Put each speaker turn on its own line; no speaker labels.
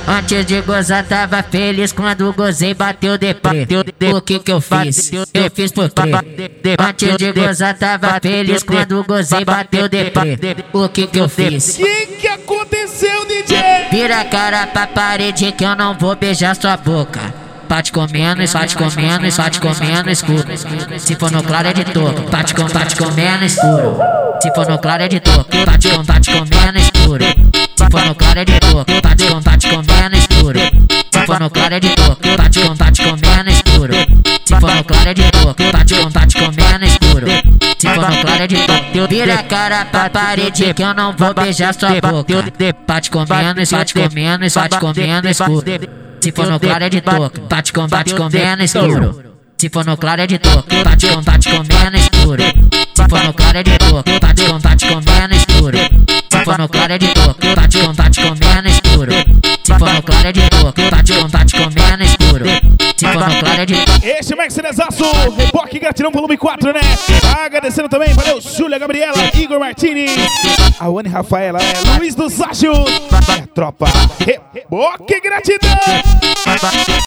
Antes de gozar tava feliz, quando gozei bateu deprê. O que eu fiz? Eu fiz por quê? Antes de gozar tava feliz, quando gozei bateu deprê. O que eu fiz?
Que aconteceu, DJ?
Vira a cara pra parede que eu não vou beijar sua boca. Bate comendo, bate comendo, bate comendo escuro. Se for no claro é de toco. Bate comendo escuro. Se for no claro é de toco. Bate comendo escuro. Se for no claro é de toco. Bate comendo escuro. Se for no claro é de toco. Bate comendo escuro. Se for no claro é de toco. Bate comendo escuro. Se for no claro é de toco. Vira a cara pra parede que eu não vou beijar sua boca. Bate comendo, bate comendo escuro. Se for no claro é de toco, bate comendo escuro. Se for no claro é de toco, bate comendo escuro. Se for no claro é de toco, bate comendo escuro. Se for no claro é de toco, bate comendo escuro. Se for no claro é de toco, bate comendo escuro. Se for no claro é de toco.
Esse é o Max Cerezaço, Reboque Gratidão volume 4, né? Agradecendo também, valeu, Júlia Gabriela, Igor Martini, Awane Rafaela, Luiz do Sácio, tropa, Reboque Gratidão.